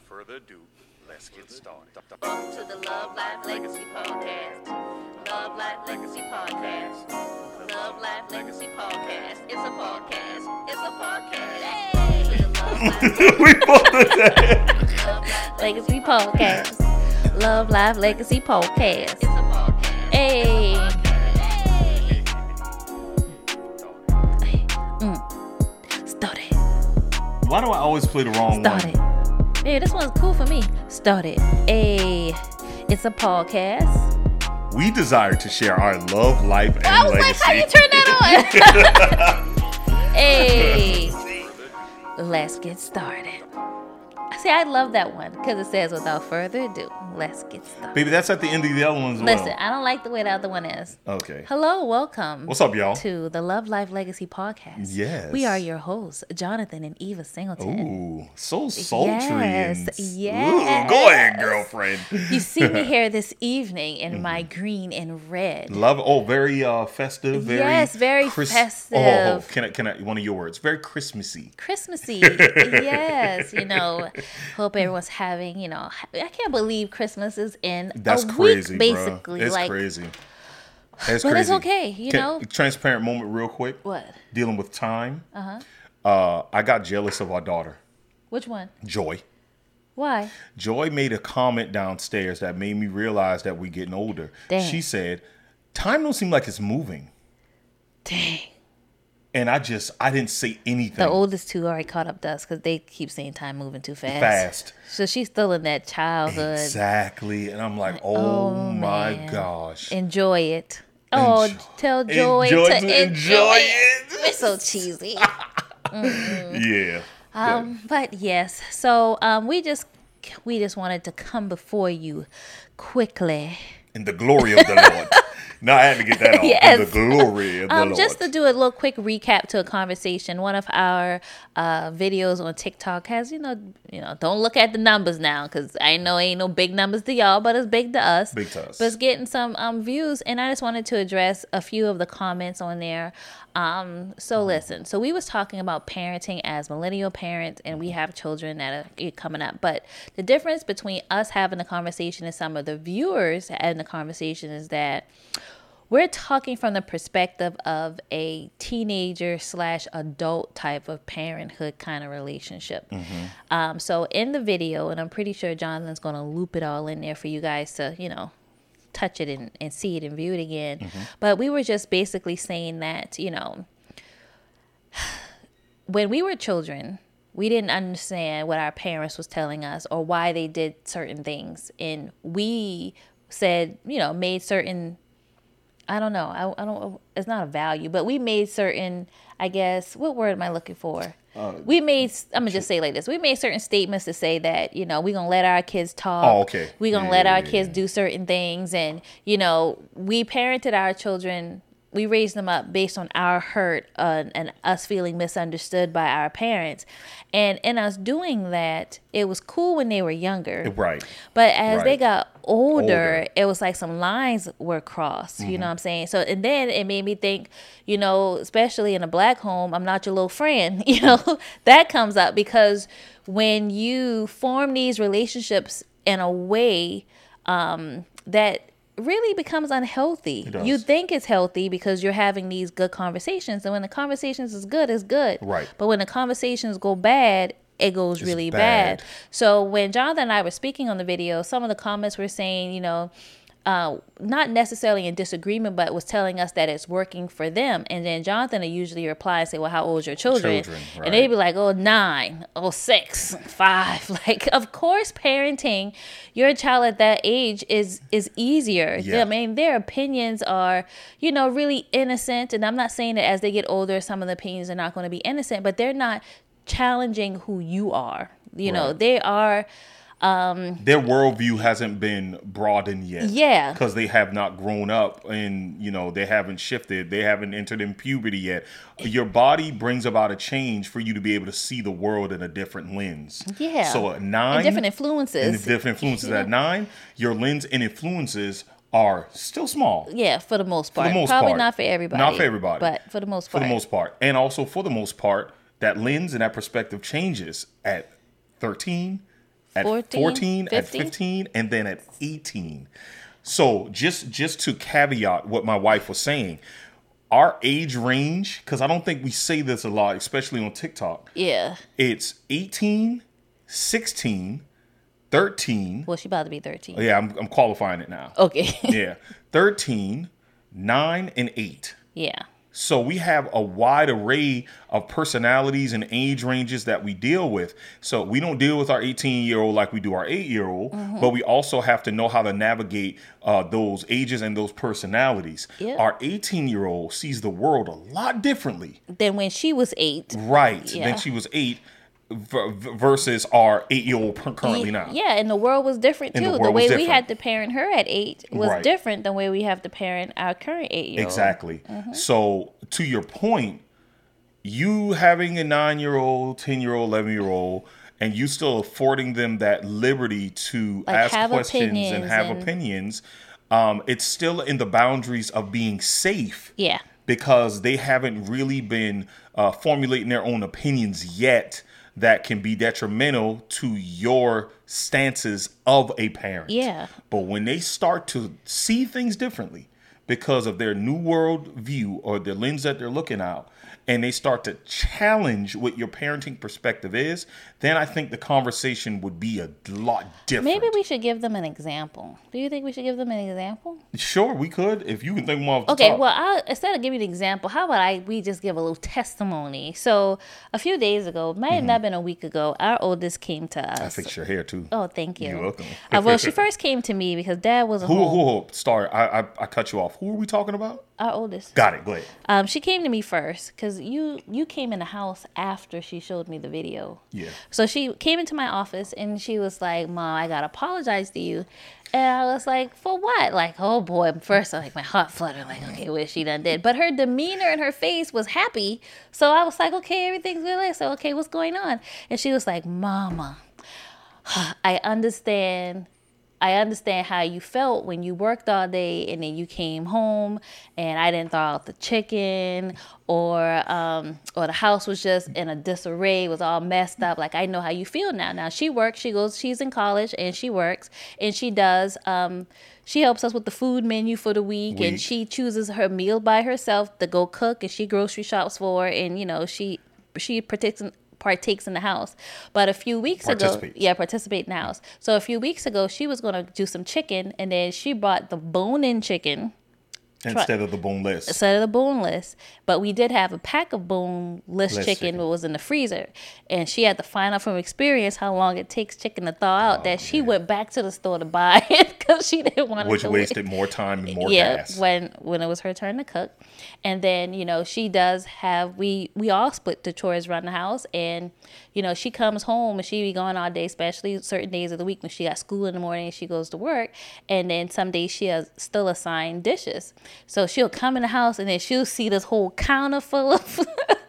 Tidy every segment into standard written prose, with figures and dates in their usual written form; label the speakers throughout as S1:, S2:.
S1: further ado, let's get started.
S2: Welcome to the Love Life Legacy Podcast. Love Life Legacy Podcast. Love Life Legacy Podcast. It's a podcast. It's a podcast. Hey!
S1: We both did that.
S2: Love Life Legacy Podcast. Love Life Legacy Podcast. It's a podcast. Hey. Started.
S1: Why do I always play the wrong
S2: Started.
S1: one?
S2: Hey, this one's cool for me. Started. Hey. It's a podcast.
S1: We desire to share our love, life, and
S2: I was
S1: legacy.
S2: like, how you turn that on? Hey, let's get started. See, I love that one because it says, without further ado, let's get started.
S1: Baby, that's at the end of the other ones as
S2: Listen,
S1: well.
S2: I don't like the way the other one is.
S1: Okay.
S2: Hello, welcome.
S1: What's up, y'all?
S2: To the Love Life Legacy Podcast.
S1: Yes.
S2: We are your hosts, Jonathan and Eva Singleton.
S1: Ooh, so sultry.
S2: Yes,
S1: and...
S2: yes.
S1: Ooh, go ahead, girlfriend.
S2: You see me here this evening in my green and red.
S1: Love. Oh, very festive. Very
S2: Yes, very festive.
S1: Oh, can I? One of your words. Very Christmassy.
S2: Christmassy. Yes, hope everyone's having, I can't believe Christmas is in
S1: That's
S2: a
S1: crazy,
S2: week, basically.
S1: Bro. It's crazy. It's
S2: but
S1: crazy.
S2: it's okay, you know.
S1: Transparent moment real quick.
S2: What?
S1: Dealing with time. I got jealous of our daughter,
S2: Which one?
S1: Joy.
S2: Why?
S1: Joy made a comment downstairs that made me realize that we're getting older.
S2: Dang.
S1: She said, time don't seem like it's moving.
S2: Dang.
S1: And I didn't say anything.
S2: The oldest two already caught up to us because they keep saying time moving too fast. So she's still in that childhood.
S1: Exactly. And I'm like, oh my
S2: man.
S1: gosh.
S2: Enjoy it. Oh, tell Joy to enjoy it. We're so cheesy.
S1: Yeah.
S2: But yes, so we just wanted to come before you quickly.
S1: In the glory of the Lord. No, I had to get that off.
S2: Yes.
S1: In the glory of the Lord.
S2: Just to do a little quick recap to a conversation. One of our videos on TikTok has, don't look at the numbers now because I know ain't no big numbers to y'all, but it's big to us.
S1: Big to us.
S2: But it's getting some views, and I just wanted to address a few of the comments on there. So listen, so we was talking about parenting as millennial parents, and we have children that are coming up. But the difference between us having the conversation and some of the viewers having the conversation is that we're talking from the perspective of a teenager / adult type of parenthood kind of relationship. So in the video, and I'm pretty sure Jonathan's going to loop it all in there for you guys to, touch it and see it and view it again. But we were just basically saying that, when we were children, we didn't understand what our parents was telling us or why they did certain things. And we said, made certain, I don't know, it's not a value, but we made certain, I guess, what word am I looking for? I'm going to just say it like this. We made certain statements to say that, we're going to let our kids talk.
S1: Oh, okay.
S2: We're going to let our kids do certain things. And, we parented our children. We raised them up based on our hurt and us feeling misunderstood by our parents. And in us doing that, it was cool when they were younger.
S1: Right.
S2: But as they got older, it was like some lines were crossed, you know what I'm saying? So, and then it made me think, especially in a black home, I'm not your little friend, that comes up because when you form these relationships in a way that really becomes unhealthy. You think it's healthy because you're having these good conversations, and when the conversations is good, it's good.
S1: Right.
S2: But when the conversations go bad, it goes really bad. So when Jonathan and I were speaking on the video, some of the comments were saying, not necessarily in disagreement, but was telling us that it's working for them. And then Jonathan would usually reply and say, well, how old are your children?
S1: Right.
S2: And they'd be like, 9, 6, 5. Like, of course, parenting your child at that age is easier.
S1: Yeah.
S2: I mean, their opinions are, really innocent. And I'm not saying that as they get older, some of the opinions are not going to be innocent, but they're not challenging who you are. They are...
S1: their worldview hasn't been broadened yet.
S2: Yeah.
S1: Because they have not grown up and, they haven't shifted. They haven't entered in puberty yet. Your body brings about a change for you to be able to see the world in a different lens.
S2: Yeah.
S1: So at 9.
S2: And different influences.
S1: At 9, your lens and influences are still small.
S2: Yeah, for the most part. Probably not for everybody.
S1: Not for everybody.
S2: But for the most part.
S1: For the most part. And also for the most part, that lens and that perspective changes at 13, at
S2: 14,
S1: 14, at
S2: 15?
S1: 15, and then at 18. So just to caveat what my wife was saying, our age range, because I don't think we say this a lot, especially on TikTok.
S2: Yeah.
S1: It's 18, 16, 13.
S2: Well, she about to be 13.
S1: Yeah, I'm qualifying it now.
S2: Okay.
S1: Yeah. 13, 9, and 8.
S2: Yeah.
S1: So we have a wide array of personalities and age ranges that we deal with. So we don't deal with our 18-year-old like we do our 8-year-old, but we also have to know how to navigate those ages and those personalities.
S2: Yep.
S1: Our 18-year-old sees the world a lot differently.
S2: Then when she was 8.
S1: Right.
S2: Yeah.
S1: Then she was 8 versus our 8-year-old currently now.
S2: Yeah, and the world was different
S1: And
S2: too.
S1: the
S2: The
S1: world
S2: way
S1: was
S2: we
S1: different.
S2: had to parent her at 8 was
S1: Right.
S2: different than the way we have to parent our current 8-year-old.
S1: Exactly. So to your point, you having a 9-year-old, 10-year-old, 11-year-old, and you still affording them that liberty to
S2: Like,
S1: ask
S2: have
S1: questions and
S2: opinions
S1: have
S2: and-
S1: opinions, it's still in the boundaries of being safe.
S2: Yeah.
S1: Because they haven't really been formulating their own opinions yet that can be detrimental to your stances of a parent.
S2: Yeah.
S1: But when they start to see things differently because of their new world view or the lens that they're looking out, and they start to challenge what your parenting perspective is, then I think the conversation would be a lot different.
S2: Maybe we should give them an example. Do you think we should give them an example?
S1: Sure, we could, if you can think more off the
S2: Okay,
S1: top.
S2: well, instead of giving an example, how about we just give a little testimony? So a few days ago, might have not been a week ago, our oldest came to us.
S1: I fixed your hair too.
S2: Oh, thank you.
S1: You're welcome.
S2: Well, she first came to me because Dad wasn't home.
S1: Who? Sorry, I cut you off. Who are we talking about?
S2: Our oldest.
S1: Got it. Go ahead.
S2: She came to me first because you came in the house after she showed me the video.
S1: Yeah.
S2: So she came into my office and she was like, "Mom, I gotta apologize to you." And I was like, "For what?" Like, oh boy. First, like my heart fluttered. Like, okay, what she done did. But her demeanor and her face was happy. So I was like, okay, everything's good. So okay, what's going on? And she was like, "Mama, I understand how you felt when you worked all day and then you came home and I didn't thaw out the chicken or the house was just in a disarray, was all messed up. Like, I know how you feel now." Now she works, she's in college and she works and she does, she helps us with the food menu for the week and she chooses her meal by herself to go cook and she grocery shops for, and she partakes in the house. But a few weeks ago, participate in the house. So a few weeks ago, she was going to do some chicken, and then she brought the bone-in chicken
S1: Instead of the boneless.
S2: But we did have a pack of boneless chicken that was in the freezer, and she had to find out from experience how long it takes chicken to thaw out. She went back to the store to buy it because she didn't want
S1: Which
S2: to
S1: wasted more time and more gas.
S2: when it was her turn to cook. And then she does have, we all split the chores around the house, and she comes home and she be gone all day, especially certain days of the week when she got school in the morning and she goes to work, and then some days she has still assigned dishes. So she'll come in the house and then she'll see this whole counter full of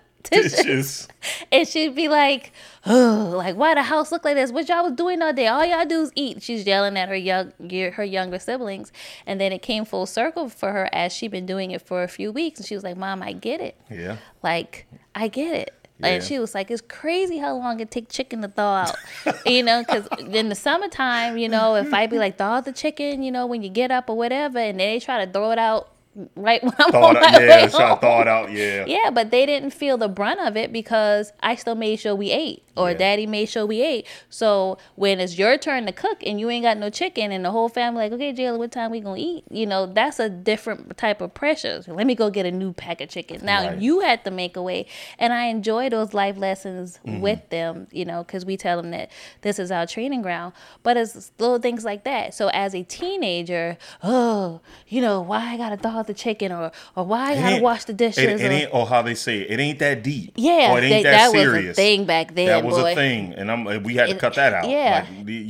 S2: dishes. And she'd be like, "Oh, like, why the house look like this? What y'all was doing all day? All y'all do is eat." She's yelling at her younger siblings. And then it came full circle for her as she'd been doing it for a few weeks. And she was like, "Mom, I get it.
S1: Yeah.
S2: Like, I get it."
S1: Yeah.
S2: And she was like, "It's crazy how long it takes chicken to thaw out." Because in the summertime, if I be like, "Thaw out the chicken," when you get up or whatever, and then they try to throw it out right when I'm on my way home.
S1: Try to thaw it out, yeah.
S2: Yeah, but they didn't feel the brunt of it because I still made sure we ate, or Daddy made sure we ate. So when it's your turn to cook and you ain't got no chicken and the whole family like, "Okay, Jayla, what time we gonna eat?" That's a different type of pressure. So let me go get a new pack of chicken. Now you had to make a way, and I enjoy those life lessons with them, because we tell them that this is our training ground. But it's little things like that. So as a teenager, why I gotta thaw out the chicken, or why I gotta wash the dishes,
S1: or how they say it ain't that deep.
S2: Yeah,
S1: or it ain't that serious.
S2: Was a thing back then.
S1: That was a thing, and we had to cut that out.
S2: Yeah,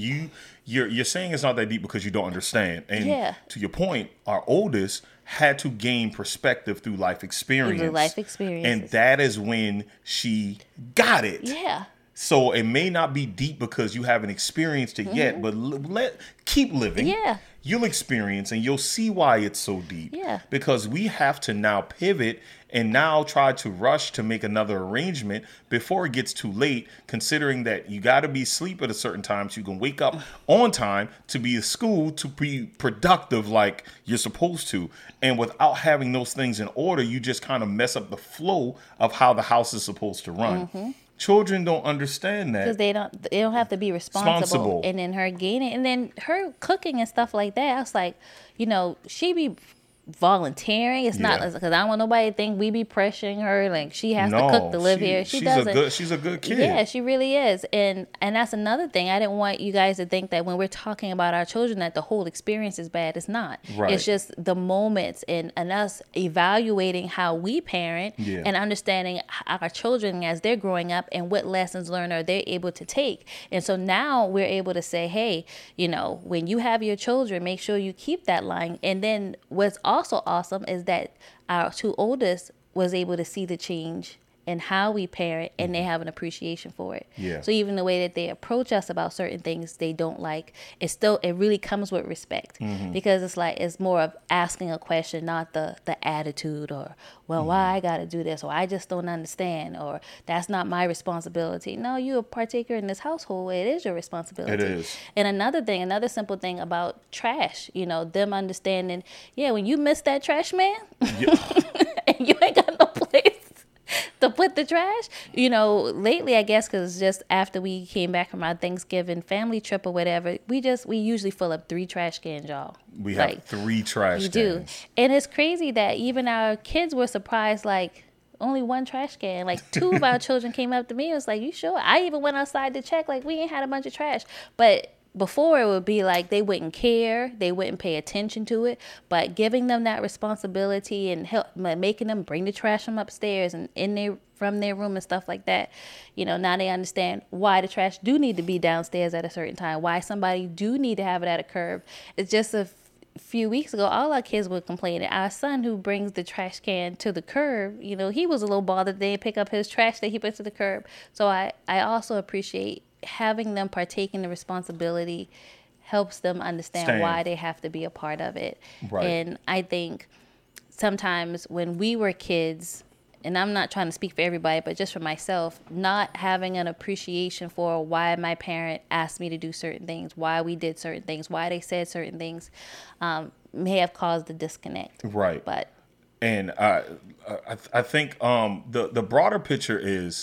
S1: you're saying it's not that deep because you don't understand. And to your point, our oldest had to gain perspective through life experience.
S2: And that is
S1: when she got it.
S2: Yeah.
S1: So it may not be deep because you haven't experienced it yet, but keep living.
S2: Yeah.
S1: You'll experience and you'll see why it's so deep.
S2: Yeah.
S1: Because we have to now pivot and now try to rush to make another arrangement before it gets too late, considering that you got to be asleep at a certain time so you can wake up on time to be at school, to be productive like you're supposed to. And without having those things in order, you just kind of mess up the flow of how the house is supposed to run. Children don't understand that
S2: because they don't have to be responsible. And then her gaining, and then her cooking and stuff like that. I was like, she be volunteering. It's not because I don't want nobody to think we be pressuring her like she has to cook to live here. She doesn't.
S1: She's a good kid.
S2: Yeah, she really is. And that's another thing. I didn't want you guys to think that when we're talking about our children that the whole experience is bad. It's not.
S1: Right.
S2: It's just the moments and us evaluating how we parent and understanding our children as they're growing up and what lessons learned are they able to take. And so now we're able to say, hey, when you have your children, make sure you keep that line. And then what's also awesome is that our two oldest was able to see the change in how we parent, and they have an appreciation for it.
S1: Yeah.
S2: So even the way that they approach us about certain things they don't like, it really comes with respect, because it's more of asking a question, not the attitude or, well, why I got to do this, or I just don't understand, or that's not my responsibility. No, you're a partaker in this household. It is your responsibility.
S1: It is.
S2: And another simple thing about trash, them understanding, when you miss that trash man, and you ain't got no place to put the trash, lately, I guess, because just after we came back from our Thanksgiving family trip or whatever, we usually fill up 3 trash cans, y'all.
S1: We have 3 trash cans.
S2: Do. And it's crazy that even our kids were surprised, like, only 1 trash can. Like, 2 of our children came up to me and was like, you sure? I even went outside to check, like, we ain't had a bunch of trash. But before, it would be like they wouldn't care, they wouldn't pay attention to it, but giving them that responsibility and making them bring the trash from upstairs and from their room and stuff like that, now they understand why the trash do need to be downstairs at a certain time, why somebody do need to have it at a curb. It's just a few weeks ago, all our kids were complaining. Our son, who brings the trash can to the curb, he was a little bothered they didn't pick up his trash that he put to the curb. So I also appreciate having them partake in the responsibility helps them understand why they have to be a part of it.
S1: Right.
S2: And I think sometimes when we were kids, and I'm not trying to speak for everybody, but just for myself, not having an appreciation for why my parent asked me to do certain things, why we did certain things, why they said certain things, may have caused a disconnect.
S1: Right.
S2: But
S1: and I think the broader picture is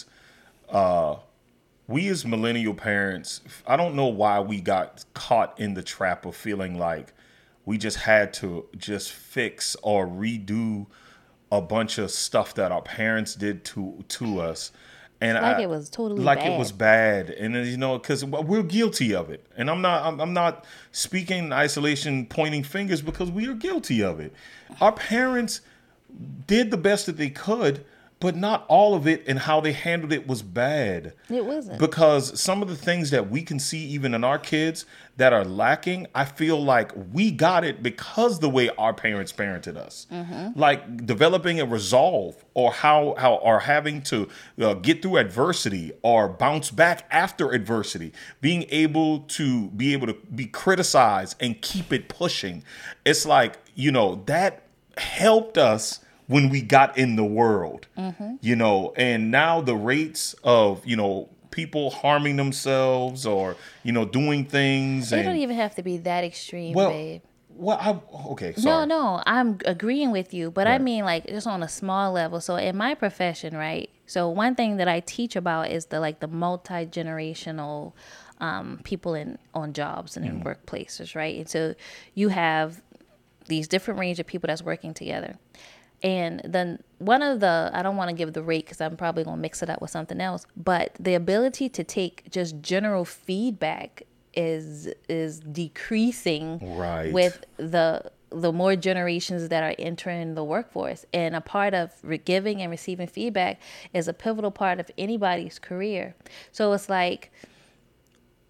S1: we as millennial parents, I don't know why we got caught in the trap of feeling like we just had to just fix or redo a bunch of stuff that our parents did to us. And
S2: it was totally
S1: like
S2: bad.
S1: It was bad. And because we're guilty of it. And I'm not speaking in isolation, pointing fingers, because we are guilty of it. Our parents did the best that they could, but not all of it, and how they handled it was bad.
S2: It wasn't.
S1: Because some of the things that we can see even in our kids that are lacking, I feel like we got it because the way our parents parented us. Like developing a resolve, or or having to get through adversity or bounce back after adversity, being able to be criticized and keep it pushing. It's like, that helped us when we got in the world, and now the rates of, people harming themselves or, doing things.
S2: They don't even have to be that extreme, babe.
S1: Well, okay, sorry.
S2: No, I'm agreeing with you, but
S1: Right.
S2: I mean, like, just on a small level. So in my profession, right? So one thing that I teach about is the multi-generational people on jobs and in workplaces, right? And so you have these different range of people that's working together. And then I don't want to give the rate because I'm probably going to mix it up with something else, but the ability to take just general feedback is decreasing
S1: Right.
S2: with the more generations that are entering the workforce. And a part of giving and receiving feedback is a pivotal part of anybody's career. So it's like,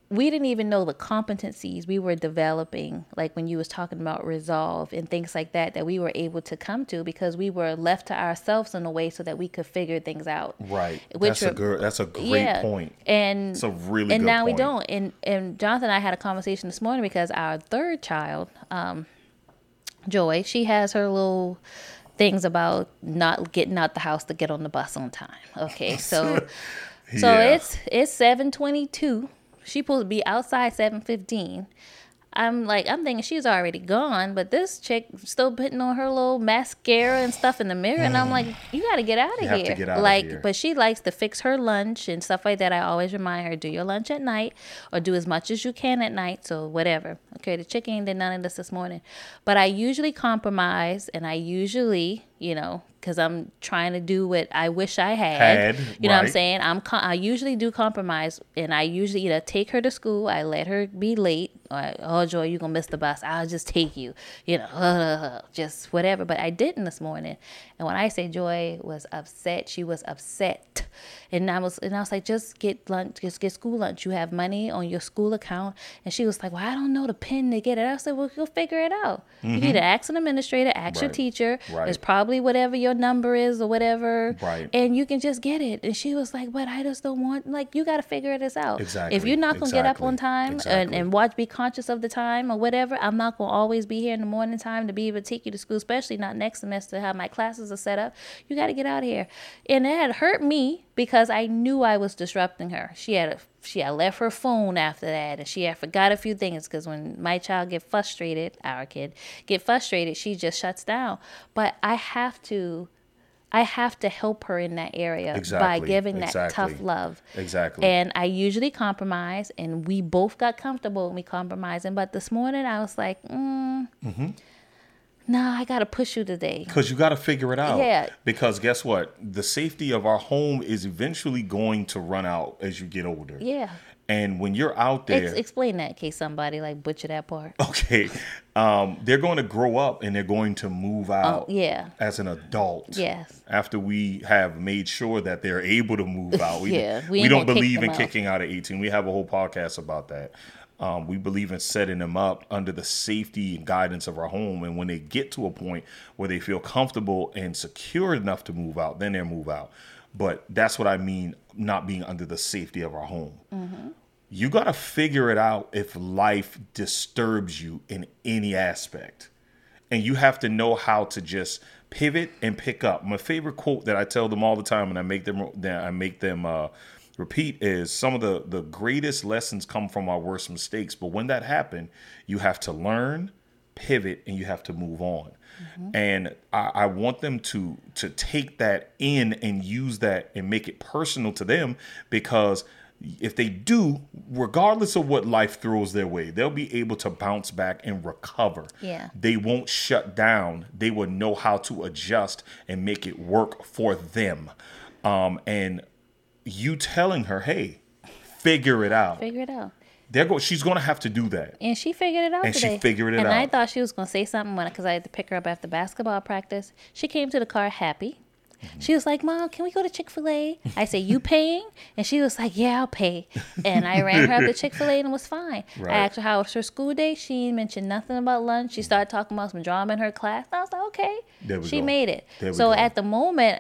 S2: we didn't even know the competencies we were developing, like when you was talking about resolve and things like that, that we were able to come to because we were left to ourselves in a way so that we could figure things out.
S1: Right. That's a great point.
S2: And
S1: it's a really
S2: and
S1: good
S2: now
S1: point.
S2: we don't. And Jonathan and I had a conversation this morning because our third child, Joy, she has her little things about not getting out the house to get on the bus on time. Okay, so it's 7:22. She supposed to be outside 7:15. I'm thinking she's already gone, but this chick still putting on her little mascara and stuff in the mirror, and I'm like, you got to get out of here.
S1: Have to get out of here.
S2: But she likes to fix her lunch and stuff like that. I always remind her, do your lunch at night or do as much as you can at night, so whatever. Okay, the chick ain't did none of this morning. But I usually compromise, and I usually, because I'm trying to do what I wish I had. You know what I'm saying? I usually do compromise, and I usually either take her to school, I let her be late, or, oh, Joy, you're going to miss the bus. I'll just take you, just whatever. But I didn't this morning. And when I say Joy was upset, she was upset. And I was like, just get lunch, just get school lunch. You have money on your school account. And she was like, well, I don't know the pin to get it. I said, well, you'll figure it out. Mm-hmm. You need to ask an administrator, ask your teacher. Right. It's probably whatever your number is or whatever.
S1: Right.
S2: And you can just get it. And she was like, but I just don't want, you got to figure this out.
S1: Exactly.
S2: If you're not going to get up on time and be conscious of the time or whatever, I'm not going to always be here in the morning time to be able to take you to school, especially not next semester, how my classes are set up. You got to get out of here. And it had hurt me because I knew I was disrupting her. She had left her phone after that, and she had forgot a few things because when my child our kid get frustrated, she just shuts down. But I have to help her in that area by giving that tough love.
S1: Exactly.
S2: And I usually compromise, and we both got comfortable when we compromising. But this morning I was like, no, I got to push you today.
S1: Because you got to figure it out.
S2: Yeah.
S1: Because guess what? The safety of our home is eventually going to run out as you get older.
S2: Yeah.
S1: And when you're out there...
S2: Explain that in case somebody butcher that part.
S1: Okay. They're going to grow up and they're going to move out as an adult.
S2: Yes.
S1: After we have made sure that they're able to move out. We
S2: we
S1: don't believe in kicking out at 18. We have a whole podcast about that. We believe in setting them up under the safety and guidance of our home. And when they get to a point where they feel comfortable and secure enough to move out, then they'll move out. But that's what I mean, not being under the safety of our home. Mm-hmm. You got to figure it out if life disturbs you in any aspect. And you have to know how to just pivot and pick up. My favorite quote that I tell them all the time, and I make them repeat, is some of the greatest lessons come from our worst mistakes. But when that happens, you have to learn, pivot, and you have to move on. Mm-hmm. And I want them to take that in and use that and make it personal to them, because if they do, regardless of what life throws their way, they'll be able to bounce back and recover.
S2: Yeah.
S1: They won't shut down. They will know how to adjust and make it work for them. And you telling her, hey, figure it out.
S2: Figure it out.
S1: She's going to have to do that.
S2: And she figured it out today.
S1: She figured it out.
S2: And I thought she was going to say something because I had to pick her up after basketball practice. She came to the car happy. Mm-hmm. She was like, Mom, can we go to Chick-fil-A? I said, you paying? And she was like, yeah, I'll pay. And I ran her up to Chick-fil-A and it was fine. Right. I asked her how was her school day. She mentioned nothing about lunch. She started talking about some drama in her class. And I was like, okay. She made it. So at the moment,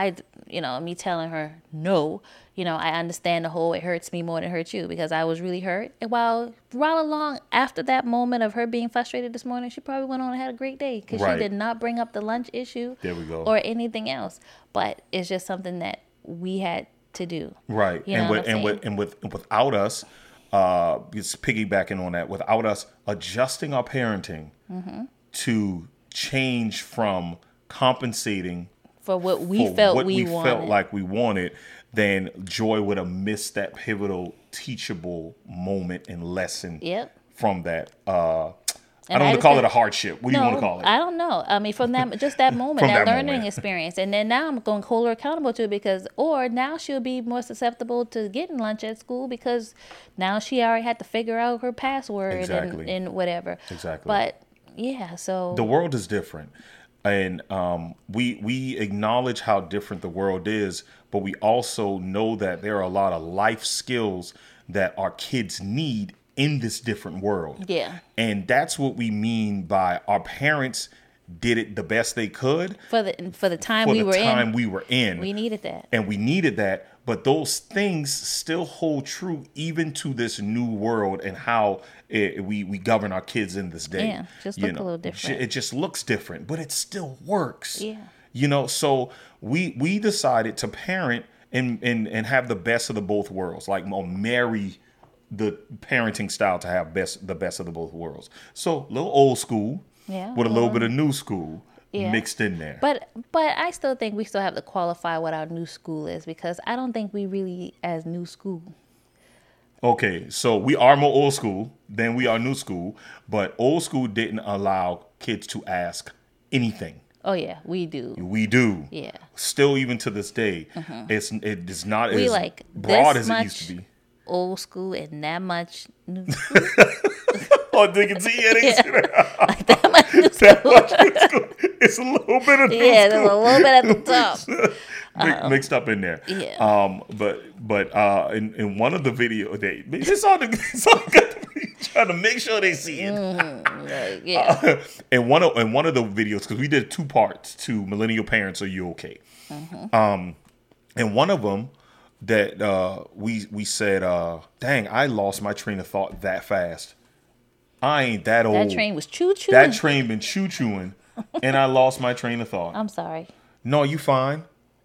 S2: me telling her no, I understand the whole it hurts me more than it hurts you, because I was really hurt. And while along after that moment of her being frustrated this morning, she probably went on and had a great day, because she did not bring up the lunch issue or anything else. But it's just something that we had to do.
S1: Right. Without us, it's piggybacking on that, without us adjusting our parenting to change from compensating
S2: for what we felt
S1: like we wanted, then Joy would have missed that pivotal, teachable moment and lesson from that. I don't want to call it a hardship. What do you want to call it?
S2: I don't know. I mean, from that, just that moment, that learning experience. And then now I'm going to hold her accountable to it, or now she'll be more susceptible to getting lunch at school, because now she already had to figure out her password and whatever.
S1: Exactly.
S2: But yeah, so.
S1: The world is different. And we acknowledge how different the world is, but we also know that there are a lot of life skills that our kids need in this different world.
S2: Yeah.
S1: And that's what we mean by our parents did it the best they could
S2: For the time
S1: for
S2: we
S1: the
S2: were
S1: time
S2: in.
S1: we were in.
S2: We needed that.
S1: And we needed that. But those things still hold true even to this new world and how we govern our kids in this day.
S2: Yeah, just look a little different.
S1: It just looks different, but it still works.
S2: Yeah.
S1: So we decided to parent and have the best of the both worlds, like marry the parenting style to have the best of the both worlds. So a little old school with a little bit of new school. Yeah. Mixed in there.
S2: But I still think we still have to qualify what our new school is, because I don't think we really as new school.
S1: Okay, so we are more old school than we are new school, but old school didn't allow kids to ask anything.
S2: Oh yeah, we do.
S1: We do.
S2: Yeah.
S1: Still, even to this day, it is not
S2: we
S1: as
S2: like
S1: broad as it used to be.
S2: Old school and that much new school.
S1: Oh, Dickens,
S2: like that much new school.
S1: That much new school. It's a little bit of new school.
S2: There's a little bit at the top.
S1: Mixed up in there.
S2: Yeah.
S1: But in one of the videos, it's all good. Trying to make sure they see it.
S2: Yeah.
S1: In one of the videos, because we did 2 parts to Millennial Parents, Are You Okay? And one of them that we said, dang, I lost my train of thought that fast. I ain't that old.
S2: That train was choo-chooing.
S1: That train been choo-chooing, and I lost my train of thought.
S2: I'm sorry.
S1: No, you fine.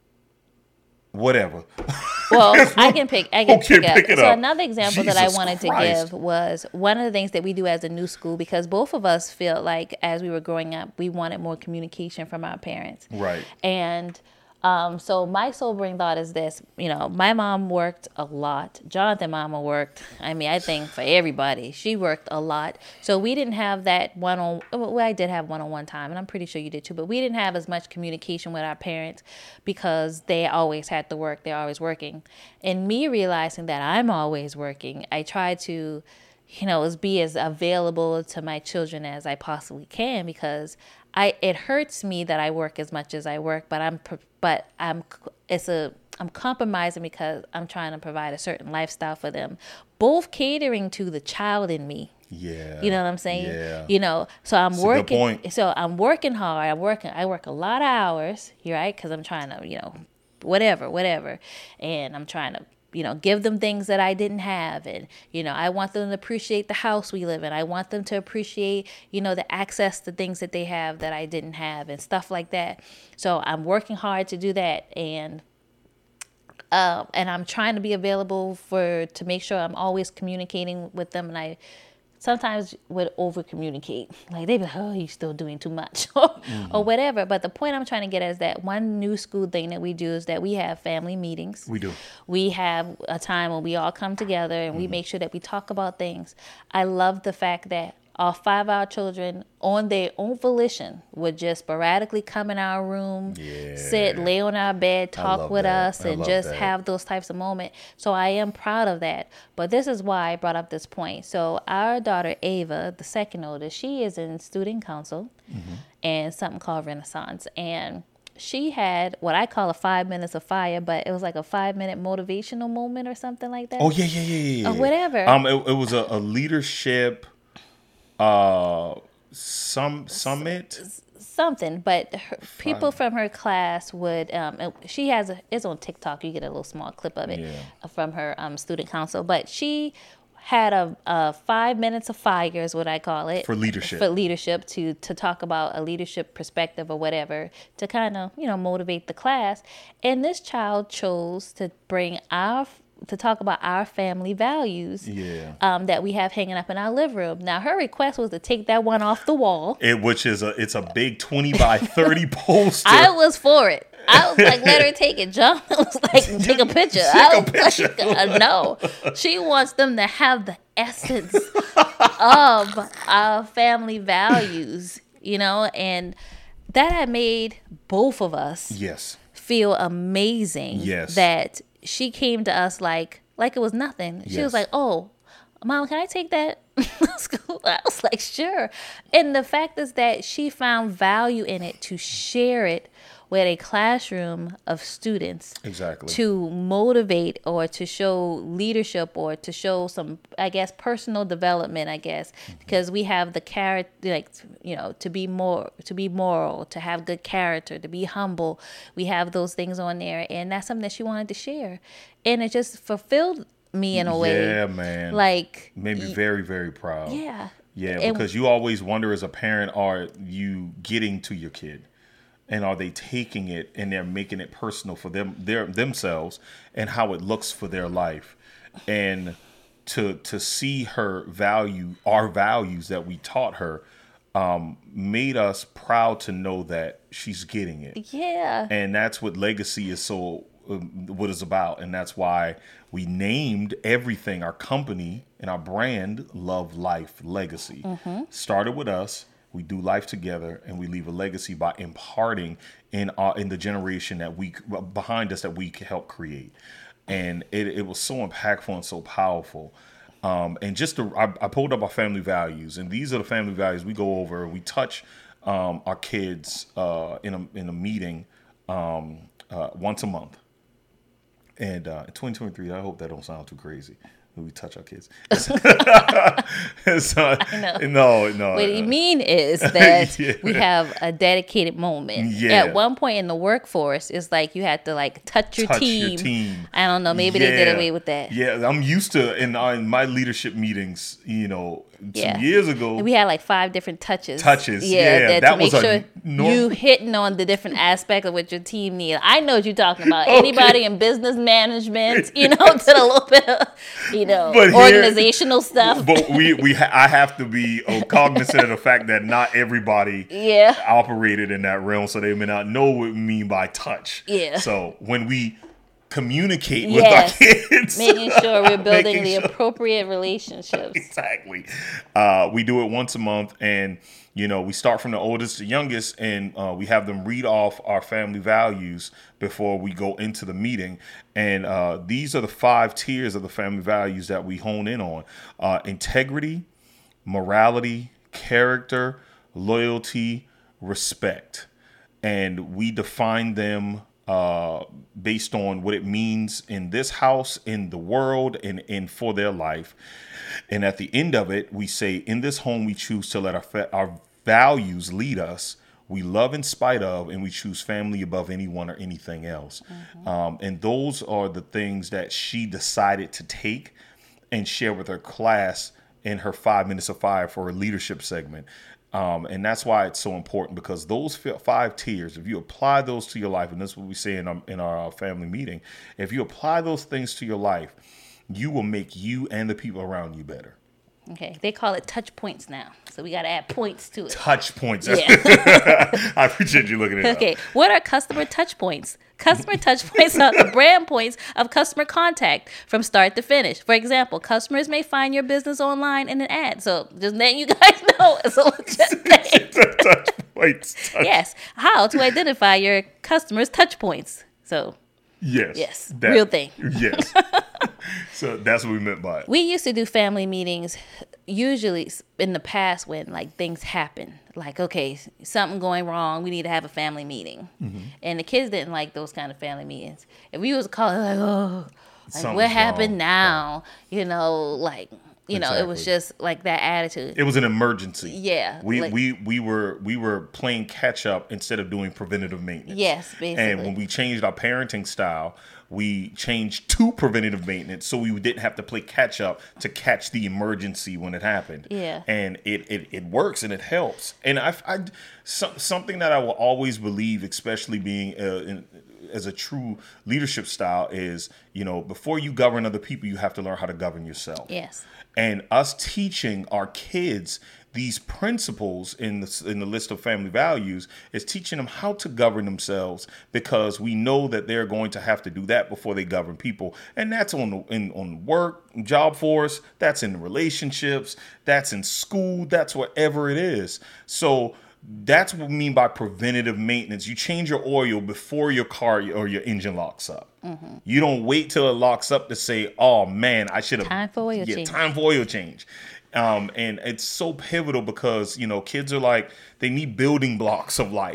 S1: Whatever.
S2: Well, I can pick it up. So another example that I wanted
S1: to
S2: give was one of the things that we do as a new school, because both of us feel like as we were growing up, we wanted more communication from our parents.
S1: Right.
S2: And so my sobering thought is this, my mom worked a lot. Jonathan's mama worked. I think for everybody, she worked a lot. So we didn't have that I did have one-on-one time, and I'm pretty sure you did too, but we didn't have as much communication with our parents because they always had to work. They're always working. And me realizing that I'm always working, I try to, be as available to my children as I possibly can, because it hurts me that I work as much as I work, but I'm compromising because I'm trying to provide a certain lifestyle for them, both catering to the child in me.
S1: Yeah.
S2: You know what I'm saying?
S1: Yeah.
S2: So I'm
S1: That's
S2: working.
S1: A good point.
S2: So I'm working hard. I work a lot of hours, right? Because I'm trying to, whatever, and I'm trying to, give them things that I didn't have. And, I want them to appreciate the house we live in. I want them to appreciate, the access to things that they have that I didn't have and stuff like that. So I'm working hard to do that. And I'm trying to be available to make sure I'm always communicating with them. And I sometimes would over communicate. Like they'd be like, oh, you're still doing too much or whatever. But the point I'm trying to get at is that one new school thing that we do is that we have family meetings.
S1: We do.
S2: We have a time when we all come together and we make sure that we talk about things. I love the fact that all 5 of our children on their own volition would just sporadically come in our room, sit, lay on our bed, talk with us, and just have those types of moments. So I am proud of that. But this is why I brought up this point. So our daughter, Ava, the second oldest, she is in student council and something called Renaissance. And she had what I call a 5 minutes of fire, but it was like a 5-minute motivational moment or something like that.
S1: Oh, yeah.
S2: Or whatever.
S1: It was a leadership... summit,
S2: something, but people from her class would. She it's on TikTok. You get a little small clip of it from her student council. But she had a 5 minutes of fire, is what I call it,
S1: for leadership.
S2: To talk about a leadership perspective or whatever, to kind of motivate the class. And this child chose to to talk about our family values that we have hanging up in our living room. Now, her request was to take that one off the wall.
S1: It's a big 20 by 30 poster.
S2: I was for it. I was like, let her take it. John was like, take a picture. No. She wants them to have the essence of our family values, and that had made both of us feel amazing. That she came to us like it was nothing. She was like, oh, Mom, can I take that to school? I was like, sure. And the fact is that she found value in it to share it with a classroom of students
S1: Exactly.
S2: to motivate or to show leadership or to show some, I guess, personal development, I guess, because we have the character, like, you know, to be moral, to have good character, to be humble. We have those things on there, and that's something that she wanted to share, and it just fulfilled me in a way.
S1: Yeah, man.
S2: Like,
S1: made me very, very proud.
S2: yeah.
S1: Yeah,
S2: And
S1: because you always wonder as a parent, are you getting to your kid? And are they taking it and they're making it personal for themselves and how it looks for their life? And to see her value our values that we taught her made us proud to know that she's getting it.
S2: Yeah.
S1: And that's what legacy is what it's about. And that's why we named everything, our company and our brand, Love Life Legacy. Started with us. We do life together, and we leave a legacy by imparting in the generation that we behind us that we help create. And it was so impactful and so powerful. And I pulled up our family values, and these are the family values we go over. We touch our kids in a meeting once a month. And in 2023, I hope that don't sound too crazy. We touch our kids. No.
S2: What you mean is that
S1: Yeah.
S2: we have a dedicated moment.
S1: Yeah.
S2: At one point in the workforce, it's like you had to like touch your team. I don't know. Maybe they did away with that.
S1: Yeah, I'm used to in my leadership meetings. You know,
S2: Yeah.
S1: 2 years ago,
S2: And we had like 5 different touches.
S1: Yeah,
S2: that
S1: that
S2: to make
S1: was
S2: sure you hitting on the different aspects of what your team needs. I know what you're talking about.
S1: Okay.
S2: Anybody in business management, you know, did a little bit of, you know,
S1: But here-
S2: organizational stuff.
S1: But I have to be cognizant of the fact that not everybody
S2: Yeah.
S1: operated in that realm, so they may not know what we mean by touch.
S2: Yeah.
S1: So when we communicate
S2: Yes.
S1: with our kids,
S2: Making sure we're building
S1: making
S2: the
S1: sure-
S2: appropriate relationships.
S1: Exactly. We do it once a month, and you know, we start from the oldest to youngest, and we have them read off our family values before we go into the meeting. And these are the 5 tiers of the family values that we hone in on: integrity, morality, character, loyalty, respect. And we define them based on what it means in this house, in the world, and for their life. And at the end of it, we say, in this home, we choose to let our values lead us. We love in spite of, and we choose family above anyone or anything else. And those are the things that she decided to take and share with her class in her 5 minutes of fire for her leadership segment. And that's why it's so important, because those 5 tiers, if you apply those to your life, and that's what we say in our family meeting, if you apply those things to your life, you will make you and the people around you better.
S2: Okay. They call it touch points now. So we got to add points to it.
S1: Touch points.
S2: Yeah.
S1: I appreciate you looking at it.
S2: Okay. What are customer touch points? Customer touch points are the brand points of customer contact from start to finish. For example, customers may find your business online in an ad. So just letting you guys know, it's a legit thing.
S1: Touch points.
S2: Yes. How to identify your customers' touch points. So
S1: Yes.
S2: real thing.
S1: Yes. So that's what we meant by it.
S2: we used to do family meetings usually in the past when like things happen. Like, okay, something going wrong, we need to have a family meeting. And the kids didn't like those kind of family meetings. If we was calling like, oh, like
S1: Something's
S2: what happened
S1: wrong.
S2: now? You know, like, you know, it was
S1: Exactly.
S2: just like that attitude.
S1: It was an emergency.
S2: Yeah,
S1: We
S2: like-
S1: we were playing catch up instead of doing preventative maintenance.
S2: Yes, basically.
S1: And when we changed our parenting style, we changed to preventative maintenance, so we didn't have to play catch up to catch the emergency when it happened.
S2: Yeah.
S1: And it works and it helps. And something that I will always believe, especially being as a true leadership style, is, you know, before you govern other people, you have to learn how to govern yourself.
S2: Yes.
S1: And us teaching our kids these principles in the list of family values is teaching them how to govern themselves, because we know that they're going to have to do that before they govern people. And that's on work, job force, that's in relationships, that's in school, that's whatever it is. So that's what we mean by preventative maintenance. You change your oil before your car or your engine locks up. You don't wait till it locks up to say, oh man, I should have.
S2: Time for oil change.
S1: Time for oil change. And it's so pivotal because, you know, kids are like, they need building blocks of life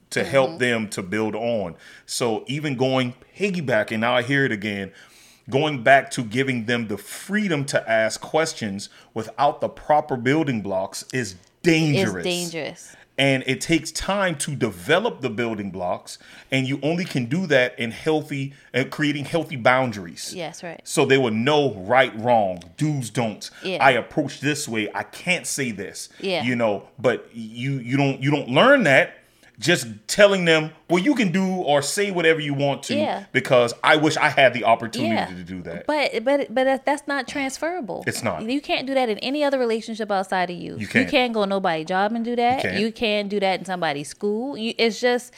S1: to help them to build on. So even piggybacking, now I hear it again, going back to giving them the freedom to ask questions without the proper building blocks is dangerous.
S2: It's dangerous.
S1: And it takes time to develop the building blocks, and you only can do that in creating healthy boundaries.
S2: Yes, right.
S1: So they will know right, wrong, do's, don'ts.
S2: Yeah.
S1: I approach this way. I can't say this.
S2: Yeah.
S1: But you don't learn that just telling them, well, you can do or say whatever you want to, because I wish I had the opportunity to do that.
S2: But that's not transferable.
S1: It's not.
S2: You can't do that in any other relationship outside of you.
S1: You can't.
S2: You can't go nobody's job and do that. You can't do that in somebody's school. It's just,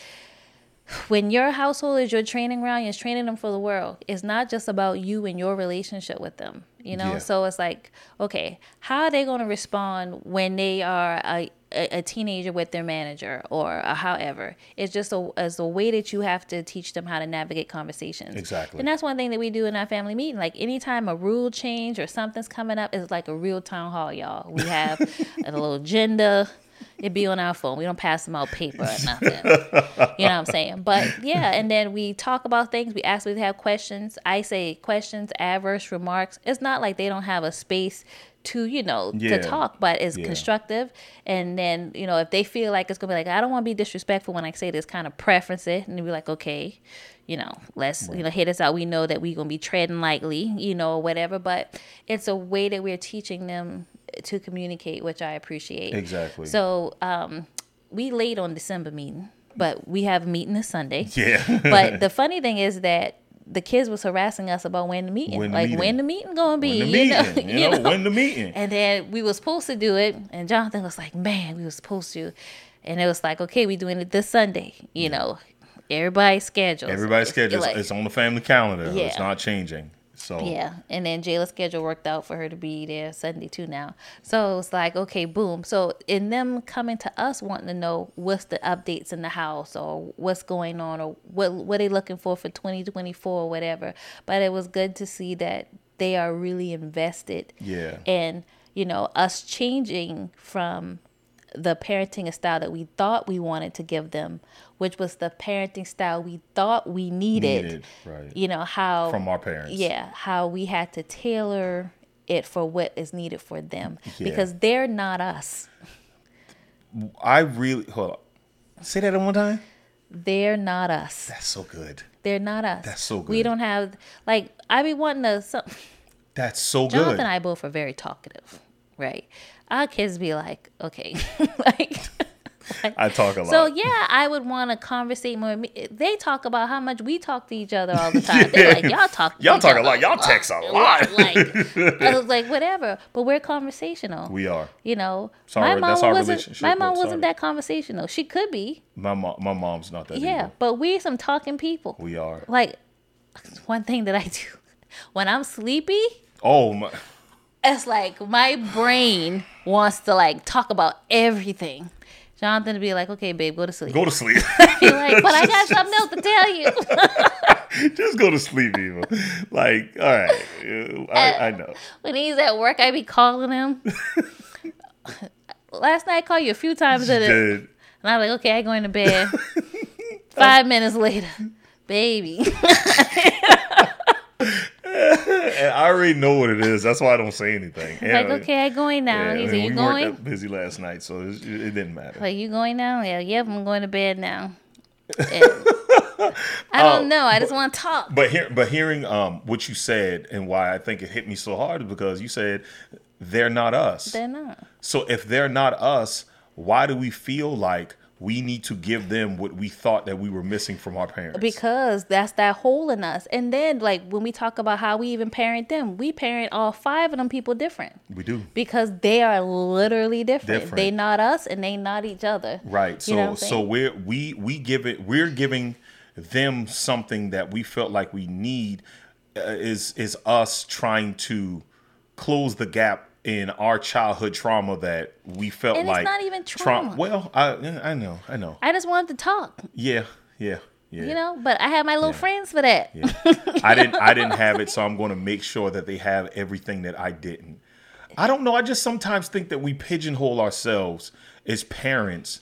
S2: when your household is your training ground, you're training them for the world. It's not just about you and your relationship with them. So it's like, okay, how are they going to respond when they are a teenager with their manager or however? It's just a way that you have to teach them how to navigate conversations.
S1: Exactly.
S2: And that's one thing that we do in our family meeting. Like anytime a rule change or something's coming up, it's like a real town hall, y'all. We have a little agenda. It'd be on our phone. We don't pass them out paper or nothing. You know what I'm saying? But yeah, and then we talk about things. We ask if they have questions. I say questions, adverse remarks. It's not like they don't have a space to, to talk, but it's constructive. And then, if they feel like it's going to be like, I don't want to be disrespectful when I say this, kind of preference it. And be like, okay, let's, hit us out. We know that we're going to be treading lightly, or whatever. But it's a way that we're teaching them to communicate, which I appreciate.
S1: Exactly.
S2: So we late on December meeting, but we have a meeting this Sunday.
S1: Yeah.
S2: But the funny thing is that the kids was harassing us about when the meeting. When the meeting gonna be?
S1: When the meeting.
S2: And then we was supposed to do it, and Jonathan was like, "Man, we was supposed to," and it was like, "Okay, we doing it this Sunday." Everybody's schedule.
S1: It's on the family calendar. Yeah. It's not changing. So
S2: yeah, and then Jayla's schedule worked out for her to be there Sunday too now. So it's like, okay, boom. So in them coming to us wanting to know what's the updates in the house or what's going on or what they looking for 2024 or whatever. But it was good to see that they are really invested.
S1: Yeah.
S2: And us changing from the parenting style that we thought we wanted to give them, which was the parenting style we thought we needed.
S1: Right.
S2: How
S1: from our parents.
S2: Yeah, how we had to tailor it for what is needed for them, because they're not us.
S1: Hold on. Say that one time.
S2: They're not us.
S1: That's so good.
S2: They're not us.
S1: That's so good.
S2: We don't have, like, I be wanting to.
S1: That's so good.
S2: Jonathan and I both are very talkative, right? Our kids be like, okay, like.
S1: I talk a lot.
S2: So yeah, I would want to conversate more. They talk about how much we talk to each other all the time. They're like, y'all talk
S1: a lot. Y'all text a lot.
S2: I was like, whatever. But we're conversational.
S1: We are.
S2: Sorry, that's our relationship. My mom wasn't that conversational. She could be.
S1: My mom's not that.
S2: Yeah, either. But we're some talking people.
S1: We are.
S2: Like, one thing that I do when I'm sleepy.
S1: Oh my.
S2: It's like my brain wants to like talk about everything. Jonathan would be like, okay, babe, go to sleep.
S1: Go to sleep.
S2: Be like, but I got something else to tell you.
S1: Just go to sleep, Eva. Like, all right. I know.
S2: When he's at work, I be calling him. Last night I called you a few times. And I'm like, okay, I go into bed. 5 minutes later, baby.
S1: And I already know what it is. That's why I don't say anything.
S2: Like, okay, I'm going now. He said, you going?
S1: We weren't that busy last night, so it didn't matter.
S2: Like, you going now? Yeah, yep, I'm going to bed now. I don't know. I just want to talk.
S1: But hearing what you said and why I think it hit me so hard is because you said they're not us.
S2: They're not.
S1: So if they're not us, why do we feel like we need to give them what we thought that we were missing from our parents?
S2: Because that's that hole in us. And then, like, when we talk about how we even parent them, we parent all 5 of them people different.
S1: We do.
S2: Because they are literally different. They not us and they not each other.
S1: Right. So we're giving them something that we felt like we need is us trying to close the gap in our childhood trauma that we felt
S2: and
S1: like
S2: it's not even trauma.
S1: Well, I know.
S2: I just wanted to talk.
S1: Yeah.
S2: But I have my little friends for that.
S1: Yeah. I didn't have it, so I'm going to make sure that they have everything that I didn't. I don't know. I just sometimes think that we pigeonhole ourselves as parents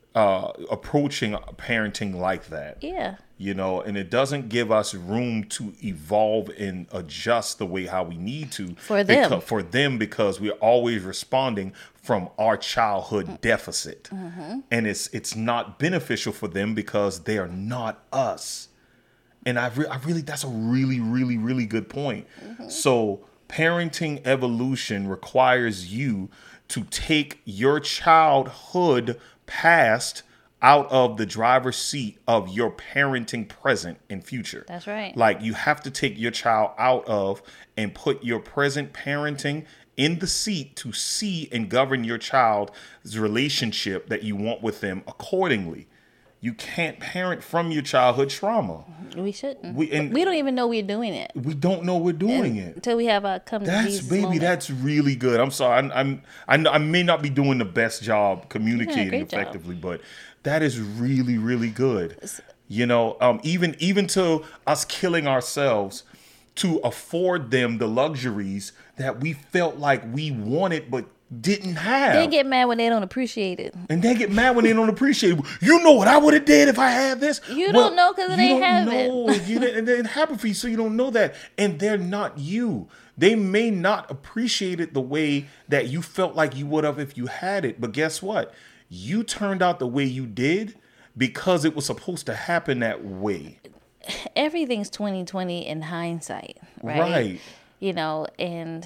S1: approaching parenting like that.
S2: Yeah.
S1: You know, and it doesn't give us room to evolve and adjust the way how we need to
S2: For them.
S1: for them, because we're always responding from our childhood deficit, and it's not beneficial for them because they are not us. And I really, that's a really, really, really good point. So parenting evolution requires you to take your childhood past out of the driver's seat of your parenting present and future.
S2: That's right.
S1: Like, you have to take your child out of and put your present parenting in the seat to see and govern your child's relationship that you want with them accordingly. You can't parent from your childhood trauma.
S2: We shouldn't.
S1: We
S2: don't even know we're doing it
S1: we don't know we're doing it.
S2: until we have our come to
S1: That's
S2: Jesus
S1: baby.
S2: moment.
S1: That's really good. I'm sorry. I may not be doing the best job communicating
S2: great job.
S1: effectively, but that is really, really good. You know, even to us killing ourselves to afford them the luxuries that we felt like we wanted but didn't have.
S2: They get mad when they don't appreciate it.
S1: And they get mad when they don't appreciate it. You know what I would have did if I had this?
S2: You don't know 'cause it ain't happen.
S1: You didn't, it didn't happen for you, so you don't know that. And they're not you. They may not appreciate it the way that you felt like you would have if you had it. But guess what? You turned out the way you did because it was supposed to happen that way.
S2: Everything's 2020 in hindsight, right?
S1: Right.
S2: You know, and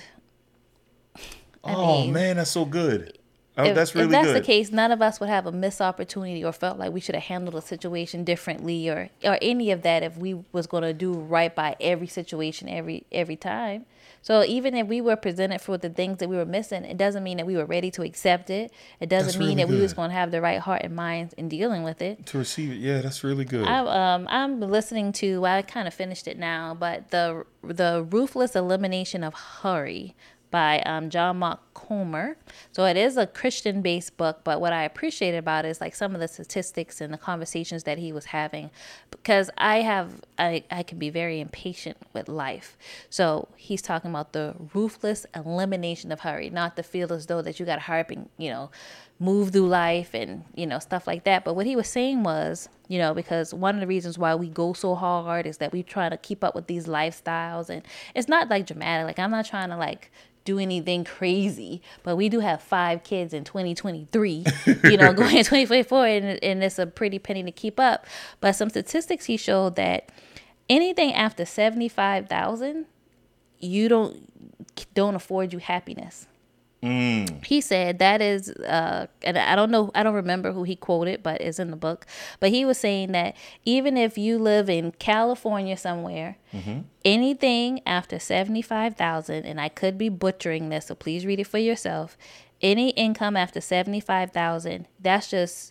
S2: I
S1: Oh,
S2: mean,
S1: man, that's so good.
S2: if
S1: That's really
S2: that's
S1: good.
S2: the case, none of us would have a missed opportunity or felt like we should have handled a situation differently or any of that if we was going to do right by every situation every time. So even if we were presented for the things that we were missing, it doesn't mean that we were ready to accept it. It doesn't
S1: That's
S2: mean
S1: really
S2: that we was
S1: good.
S2: going to have the right heart and mind in dealing with it.
S1: To receive it, yeah, that's really good.
S2: I'm listening to, well, I kind of finished it now, but the Ruthless Elimination of Hurry by John Mark Comer. So it is a Christian-based book, but what I appreciate about it is like some of the statistics and the conversations that he was having, because I can be very impatient with life. So he's talking about the ruthless elimination of hurry, not to feel as though that you got to hurry up and, move through life and, stuff like that. But what he was saying was, because one of the reasons why we go so hard is that we try to keep up with these lifestyles, and it's not like dramatic. Like, I'm not trying to like do anything crazy, but we do have 5 kids in 2023, going in 2024, and it's a pretty penny to keep up. But some statistics he showed that anything after 75,000, you don't afford you happiness. He said that is, and I don't remember who he quoted, but it's in the book. But he was saying that even if you live in California somewhere, anything after 75,000, and I could be butchering this, so please read it for yourself. Any income after 75,000, that's just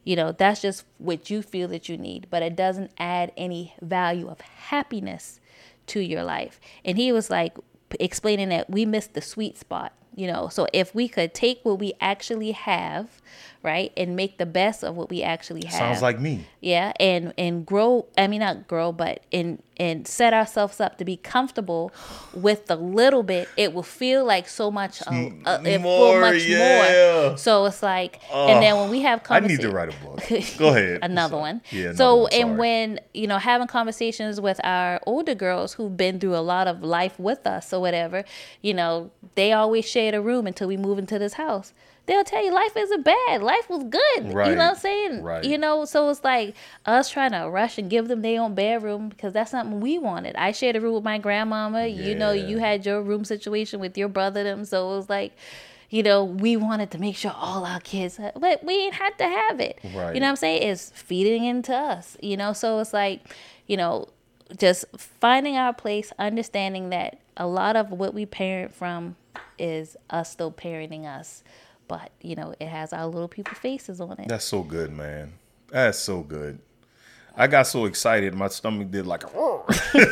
S2: what you feel that you need, but it doesn't add any value of happiness to your life. And he was like explaining that we missed the sweet spot. So if we could take what we actually have, right, and make the best of what we actually have.
S1: Sounds like me.
S2: Yeah, and grow, not grow, but and set ourselves up to be comfortable with the little bit, it will feel like so much more. So it's like, and then when we have
S1: I need to write a book. Go ahead.
S2: Another one.
S1: Yeah,
S2: so,
S1: one,
S2: and when, having conversations with our older girls who've been through a lot of life with us or whatever, they always share a room until we move into this house. They'll tell you life isn't bad. Life was good.
S1: Right.
S2: You know what I'm saying?
S1: Right.
S2: So it's like us trying to rush and give them their own bedroom because that's something we wanted. I shared a room with my grandmama.
S1: Yeah.
S2: You had your room situation with your brother them. So it was like, we wanted to make sure all our kids, but we ain't had to have it.
S1: Right.
S2: You know what I'm saying? It's feeding into us, So it's like, just finding our place, understanding that a lot of what we parent from is us still parenting us. But, it has our little people faces on it.
S1: That's so good, man. That's so good. I got so excited. My stomach did like a roar.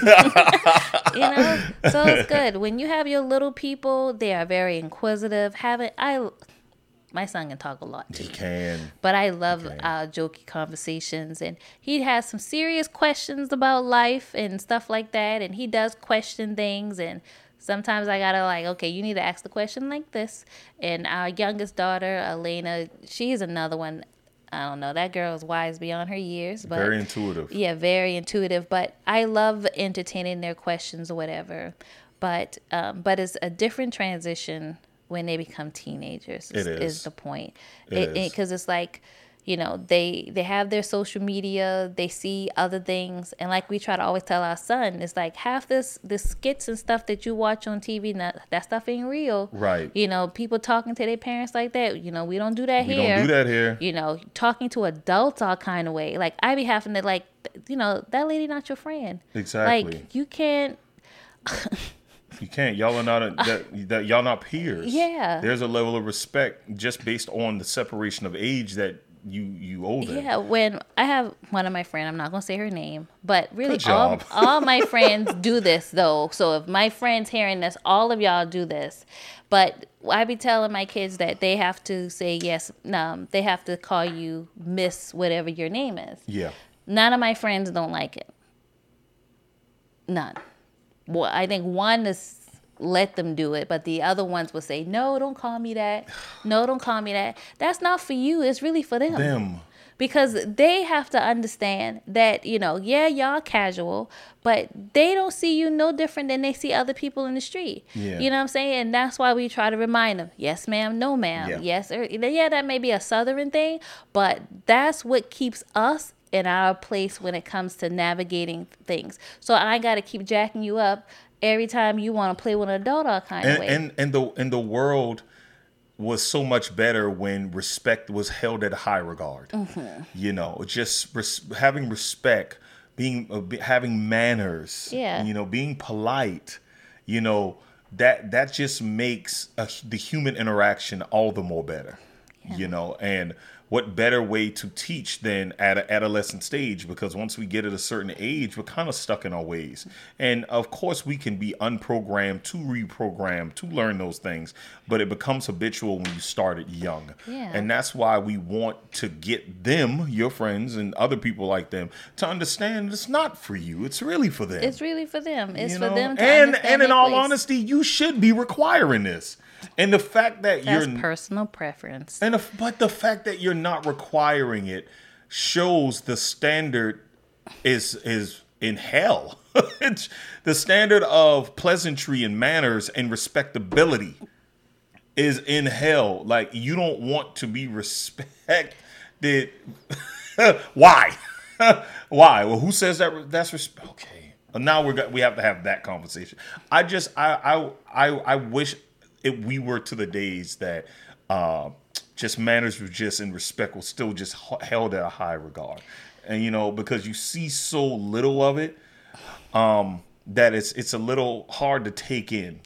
S2: So it's good. When you have your little people, they are very inquisitive. My son can talk a lot too.
S1: He can.
S2: But I love our jokey conversations. And he has some serious questions about life and stuff like that. And he does question things. And sometimes I gotta okay, you need to ask the question like this. And our youngest daughter, Elena, she's another one. I don't know. That girl is wise beyond her years, but
S1: Very intuitive.
S2: yeah, very intuitive. But I love entertaining their questions or whatever. But it's a different transition when they become teenagers.
S1: It is.
S2: Is the point?
S1: It
S2: Because it's like, they have their social media, they see other things, and like we try to always tell our son, it's like half the skits and stuff that you watch on TV, that stuff ain't real.
S1: Right.
S2: People talking to their parents like that. We don't do that
S1: We
S2: here.
S1: don't do that here.
S2: Talking to adults all kind of way. Like I be having to that lady not your friend.
S1: Exactly.
S2: Like you can't.
S1: You can't. Y'all are not that y'all not peers.
S2: Yeah.
S1: There's a level of respect just based on the separation of age that you owe them.
S2: Yeah, when I have one of my friends, I'm not gonna say her name, but really
S1: Good job.
S2: all my friends do this though. So if my friends hearing this, all of y'all do this. But I be telling my kids that they have to say yes. They have to call you Miss whatever your name is.
S1: Yeah.
S2: None of my friends don't like it. None. Well, I think one is let them do it, but the other ones will say, no, don't call me that. No, don't call me that. That's not for you. It's really for them. Because they have to understand that, yeah, y'all casual, but they don't see you no different than they see other people in the street.
S1: Yeah.
S2: You know what I'm saying? And that's why we try to remind them, yes, ma'am, no, ma'am.
S1: Yeah.
S2: Yes, or, yeah, that may be a Southern thing, but that's what keeps us in our place when it comes to navigating things. So I got to keep jacking you up every time you want to play with an adult all kind of way.
S1: And the world was so much better when respect was held at high regard. Mm-hmm. Just having respect, having manners.
S2: Yeah.
S1: Being polite. That just makes the human interaction all the more better. Yeah. And what better way to teach than at an adolescent stage? Because once we get at a certain age, we're kind of stuck in our ways. And of course, we can be unprogrammed to reprogram to learn those things, but it becomes habitual when you start it young.
S2: Yeah.
S1: And that's why we want to get them, your friends and other people like them, to understand it's not for you. It's really for them.
S2: It's really for them. It's for them to
S1: and
S2: understand
S1: in
S2: their
S1: all
S2: place.
S1: honesty, you should be requiring this. And the fact that
S2: That's
S1: you're
S2: personal preference.
S1: but the fact that you're not requiring it shows the standard is in hell. It's the standard of pleasantry and manners and respectability is in hell. Like you don't want to be respected. Why? Why? Well, who says that? That's respect. Okay. Now we have to have that conversation. I wish we were to the days that just manners were just and respect was still just held at a high regard, and because you see so little of it, that it's a little hard to take in.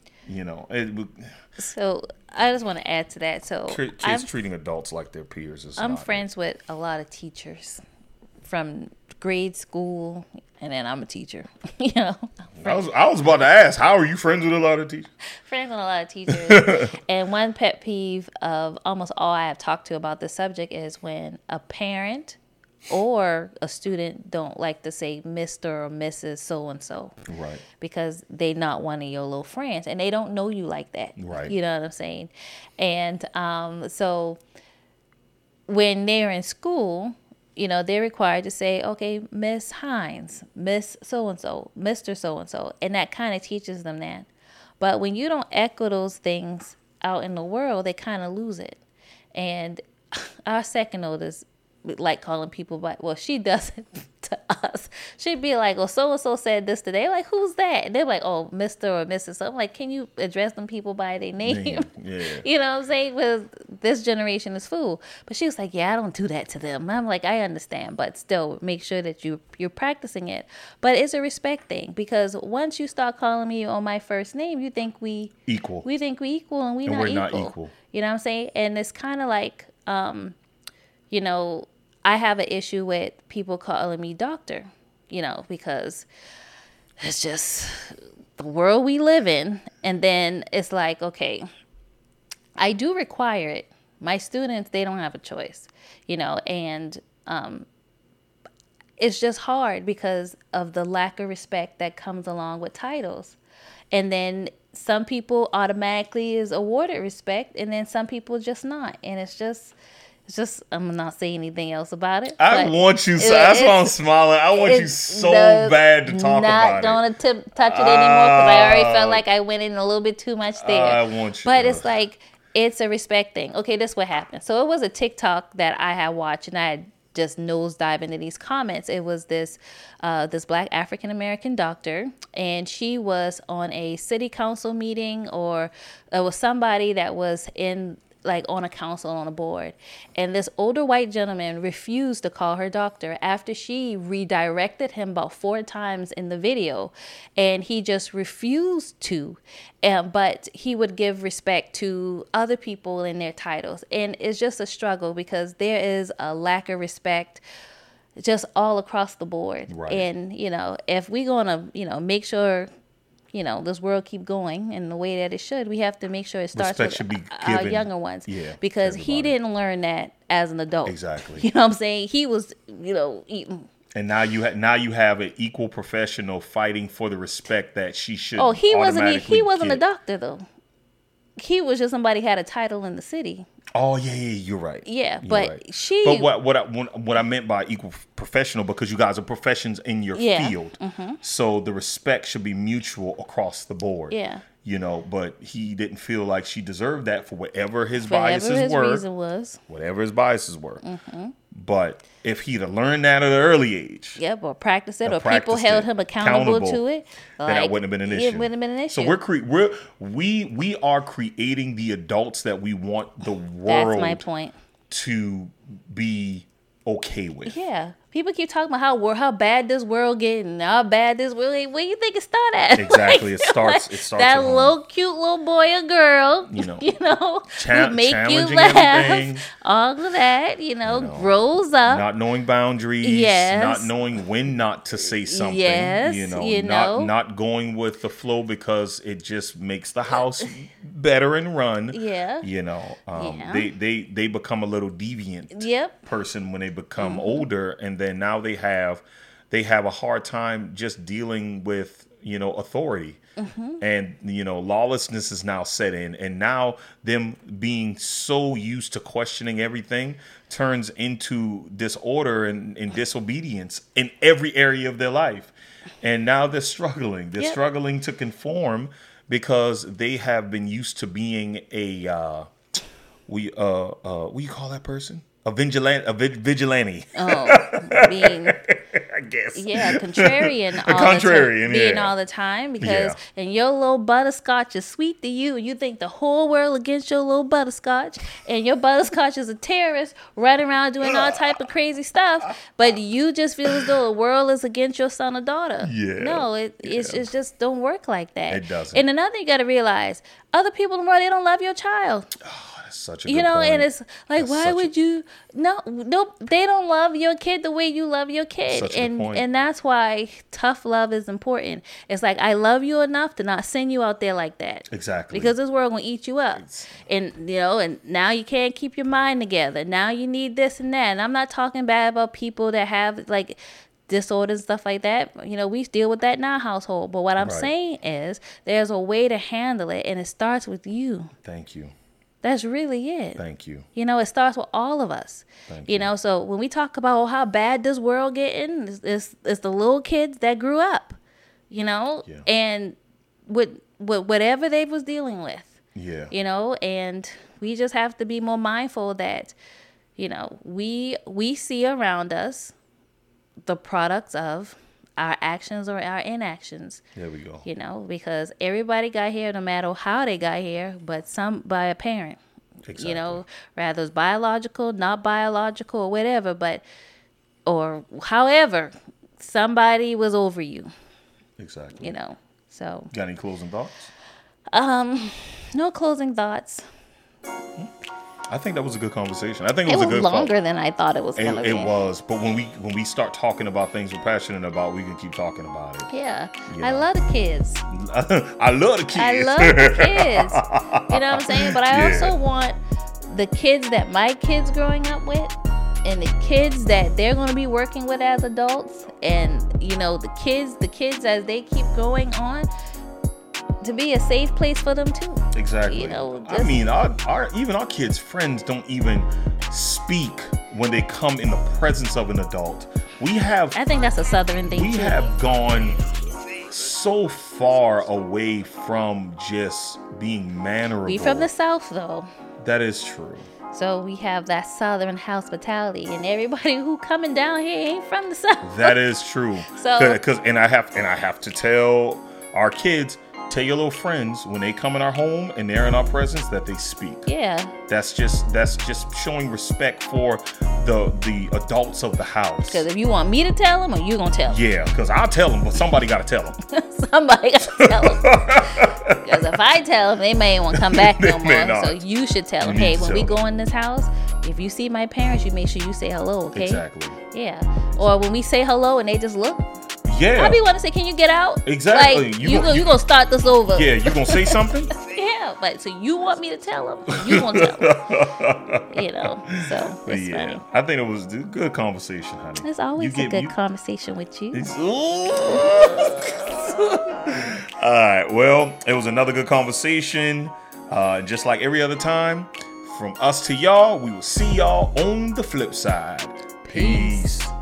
S2: So I just want to add to that. So
S1: kids treating adults like their peers.
S2: I'm friends with a lot of teachers from grade school, and then I'm a teacher.
S1: I was about to ask, how are you friends with a lot of teachers?
S2: Friends with a lot of teachers. And one pet peeve of almost all I have talked to about this subject is when a parent or a student don't like to say Mr. or Mrs. so-and-so.
S1: Right.
S2: Because they not one of your little friends, and they don't know you like that.
S1: Right.
S2: You know what I'm saying? And so when they're in school, they're required to say, okay, Miss Hines, Miss so-and-so, Mr. so-and-so. And that kind of teaches them that. But when you don't echo those things out in the world, they kind of lose it. And our second oldest like calling people by, well, she does it to us. She'd be like, well, so-and-so said this today. Like, who's that? And they're like, oh, Mr. or Mrs. So I'm like, can you address them people by their name?
S1: Yeah.
S2: You know what I'm saying? Because this generation is fool. But she was like, yeah, I don't do that to them. And I'm like, I understand, but still make sure that you're practicing it. But it's a respect thing, because once you start calling me on my first name, you think we
S1: equal.
S2: We think we equal, and we're not equal. You know what I'm saying? And it's kind of like, I have an issue with people calling me doctor, because it's just the world we live in. And then it's like, okay, I do require it. My students, they don't have a choice, and it's just hard because of the lack of respect that comes along with titles. And then some people automatically is awarded respect, and then some people just not. And it's just just I'm not saying anything else about it.
S1: I want you. That's why I'm smiling. I want you so bad to talk about it.
S2: Not going to touch it anymore because I already felt like I went in a little bit too much there.
S1: I want you.
S2: But it's like it's a respect thing. Okay, this is what happened. So it was a TikTok that I had watched, and I had just nosedive into these comments. It was this Black African American doctor, and she was on a city council meeting, or it was somebody that was in like on a council, on a board, and this older white gentleman refused to call her doctor after she redirected him about 4 times in the video, and he just refused to. But he would give respect to other people in their titles, and it's just a struggle because there is a lack of respect just all across the board.
S1: Right.
S2: And if we're gonna make sure this world keep going in the way that it should, we have to make sure it starts
S1: respect
S2: with
S1: should be
S2: our
S1: given,
S2: younger ones.
S1: Yeah,
S2: because
S1: everybody.
S2: he didn't learn that as an adult.
S1: Exactly.
S2: You know what I'm saying? He was, eating.
S1: And now you have an equal professional fighting for the respect that she should.
S2: Oh, he wasn't
S1: get.
S2: a doctor though. He was just somebody had a title in the city.
S1: Oh yeah, you're right.
S2: Yeah,
S1: You're
S2: but
S1: right.
S2: she.
S1: But what I meant by equal professional, because you guys are professions in your field, so the respect should be mutual across the board.
S2: Yeah.
S1: But he didn't feel like she deserved that for whatever his biases were.
S2: Reason was.
S1: Whatever his biases were. But if he'd have learned that at an early age.
S2: Yep, or practice it, or people held him accountable to it.
S1: Then that wouldn't have been an issue.
S2: It wouldn't have been an issue.
S1: So we are creating the adults that we want the world.
S2: That's my point.
S1: To be okay with.
S2: Yeah. People keep talking about how bad this world getting, how bad this world. Where you think it start at?
S1: Exactly, it starts. That
S2: little cute little boy or girl, who make you laugh,
S1: everything.
S2: all of that, grows up,
S1: not knowing boundaries,
S2: yes.
S1: not knowing when not to say something,
S2: yes,
S1: not going with the flow because it just makes the house better and run.
S2: Yeah,
S1: they become a little deviant person when they become older, and then now they have a hard time just dealing with authority, and lawlessness is now set in, and now them being so used to questioning everything turns into disorder and disobedience in every area of their life, and now they're struggling to conform because they have been used to being what do you call that person? A vigilante.
S2: Oh, being,
S1: I guess.
S2: Yeah, contrarian. All the time because and your little butterscotch is sweet to you. You think the whole world against your little butterscotch, and your butterscotch is a terrorist running around doing all type of crazy stuff. But you just feel as though the world is against your son or daughter.
S1: Yeah.
S2: No, it's just don't work like that.
S1: It doesn't.
S2: And another thing you got to realize: other people in the world, they don't love your child.
S1: Such a good point.
S2: And it's like, why would you? Nope. They don't love your kid the way you love your kid,
S1: Such a good point.
S2: And that's why tough love is important. It's like, I love you enough to not send you out there like that.
S1: Exactly.
S2: Because this world gonna eat you up, and now you can't keep your mind together. Now you need this and that. And I'm not talking bad about people that have like disorders and stuff like that. We deal with that in our household. But what I'm saying is, there's a way to handle it, and it starts with you.
S1: Thank you.
S2: That's really it.
S1: Thank you.
S2: It starts with all of us.
S1: Thank you.
S2: So when we talk about how bad this world getting, it's the little kids that grew up, and with whatever they was dealing with.
S1: Yeah.
S2: And we just have to be more mindful that, we see around us the products of our actions or our inactions.
S1: There we go.
S2: Because everybody got here, no matter how they got here, but some by a parent.
S1: Exactly.
S2: Rather it's biological, not biological, or whatever, or however, somebody was over you.
S1: Exactly.
S2: So.
S1: Got any closing thoughts?
S2: No closing thoughts.
S1: I think that was a good conversation. I think it was a good
S2: longer than I thought it was going to be.
S1: It was, but when we start talking about things we're passionate about, we can keep talking about it.
S2: Yeah. I love the kids.
S1: I love the kids.
S2: I love the kids. You know what I'm saying? But I also want the kids that my kids growing up with, and the kids that they're going to be working with as adults, and the kids as they keep going on, to be a safe place for them too.
S1: Exactly.
S2: You know,
S1: I mean, even our kids' friends don't even speak when they come in the presence of an adult.
S2: I think that's a Southern thing
S1: we
S2: too.
S1: have gone so far away from just being mannerable.
S2: We from the South though.
S1: That is true.
S2: So we have that Southern hospitality, and everybody who coming down here ain't from the South.
S1: That is true.
S2: So,
S1: and I have to tell our kids, tell your little friends when they come in our home and they're in our presence that they speak.
S2: yeah,
S1: That's just showing respect for the adults of the house.
S2: because if you want me to tell them, or you gonna tell them?
S1: Yeah, because I'll tell them, but somebody got to tell them.
S2: Somebody got to tell them. Because if I tell them, they may want to come back no
S1: They may
S2: more.
S1: not.
S2: So you should tell them,
S1: You need
S2: hey,
S1: to
S2: when we
S1: tell
S2: go in this house, if you see my parents, you make sure you say hello, okay?
S1: Exactly.
S2: Yeah. Or when we say hello and they just look,
S1: Yeah.
S2: I be want to say, can you get out?
S1: Exactly.
S2: Like,
S1: You
S2: you gonna start this over.
S1: Yeah, you gonna say something?
S2: Yeah, but so you want me to tell them? You gonna tell them? You know, so it's funny.
S1: I think it was a good conversation, honey.
S2: It's always a good conversation with you.
S1: All right, well, it was another good conversation. Just like every other time, from us to y'all, we will see y'all on the flip side. Peace.